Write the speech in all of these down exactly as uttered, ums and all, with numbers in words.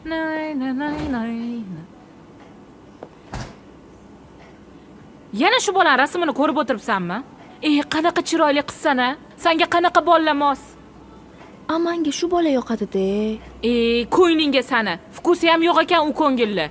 Nay nay nay nay. Yana shu bola rasmini ko'rib o'tiribsanmi? Ey, qanaqa chiroyli qizsan-a? Senga qanaqa bollamos? Amanga shu bola yoqadi-da. Ey, ko'yningga sani. Fukusi ham yo'q ekan u ko'ngilli.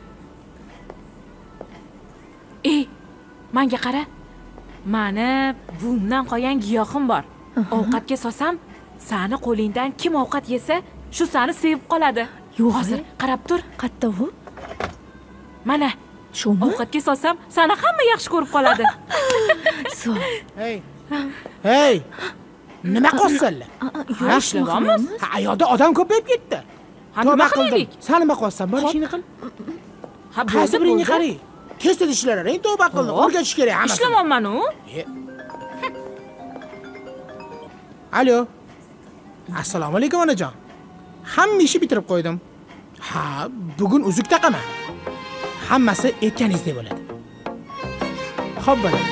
Ey, menga qara. Mani buvimdan qolgan giyohim bor. Ovqatga solsam, sani qo'lingdan kim ovqat yesa, shu sani sevib qoladi. Yo'q, hozir qarab tur. Qatta u? Mana, shumi? Ovqatga solsam, sani hamma yaxshi ko'rib qoladi. So. Hey. Hey. Nima qilsanlar? Yo'qlamamiz. Ha, ayoqda odam ko'payib ketdi. Ha, nima qilaylik? Sen nima qilsan? Bir ishini qil. Ha, qaysi biringni qarang. Tez-tez ishlaring, tavba qildi. O'rgatish kerak hammasi. Ishlamayman u. Alo. Assalomu alaykum onajon. Hamma ishni bitirib qo'ydim. Ha, bugun uzuk taqaman. Hammasi aytganingizdek bo'ladi. Xo'p, bo'ladi.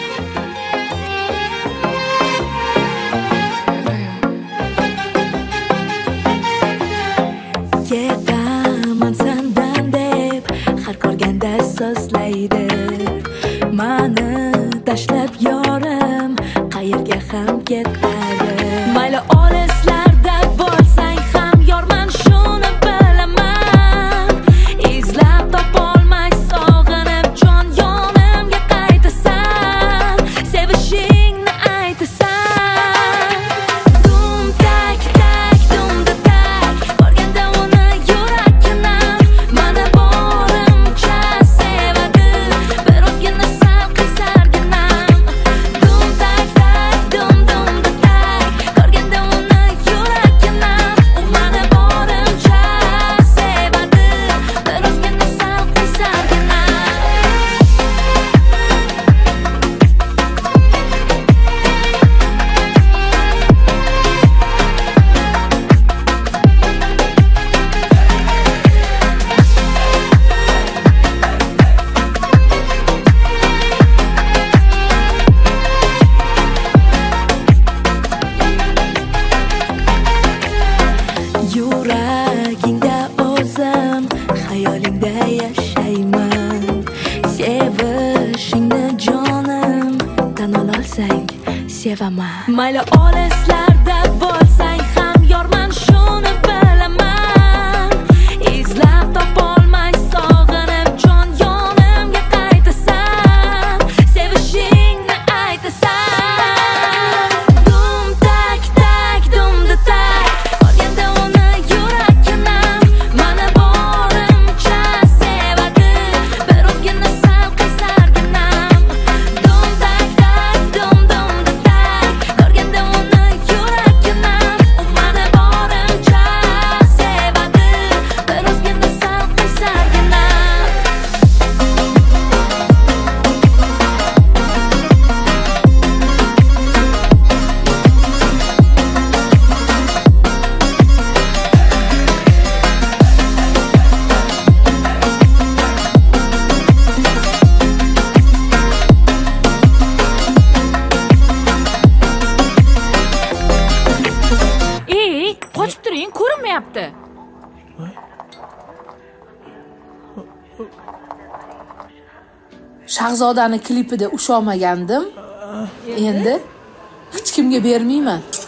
Ketaman sendan deb har ko'rganda so'zlaydi. Mani tashlab yorim qayerga ham ketadi. Mayli olislarda bo'lsang ham yorman shuni bilaman. Izlab topolmay sog'inib jon yonimga qaytasan. Sevishingni aytasan. Dum tak tak dum tak ko'rganda uni yuraginam mana borimcha sevadi. Bir o'zgina sal qizarginam. Dum tak tak dum dum tak ko'rganda uni yuraginam u mana borimcha sevadi. Bir o'zgina sal qizarginam. Yuragingda o'zim xayolingda yashayman. Sevishingni jonim tan olsang sevaman. Mayli olislarda bo'lsang ham yorman shuni bilaman. Izlab topolmay sog'inib jon yonimga qaytasan. Sevishingni aytasan. Dum tak tak dum tak ko'rganda uni yuraginam mana borimcha sevadi. Bir o'zgina sal qizarginam. Dum tak tak dum dum tak ko'rganda uni yuraginam u mana borimcha sevadi. Bir o'zgina sal qizarginam. Ey, qochib turing, ko'rinmayapti. Shahzodani klipida usholmagandim. Endi hech kimga bermayman.